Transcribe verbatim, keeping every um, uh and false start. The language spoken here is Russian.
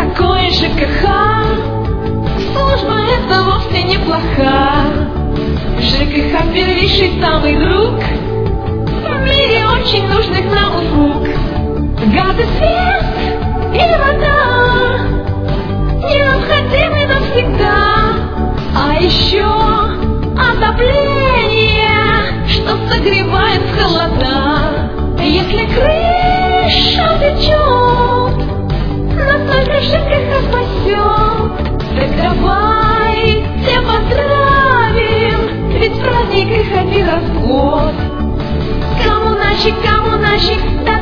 такое ЖКХ. Служба это вовсе неплоха. ЖКХ первейший самый друг в мире очень нужных нам услуг. Газ и свет и вода необходимы навсегда. А еще отопление, что согревает в холода. Если крыша течет, нас только ЖКХ спасет. Так давайте поздравим, ведь праздник их один раз в год. Коммунальщик, коммунальщик, да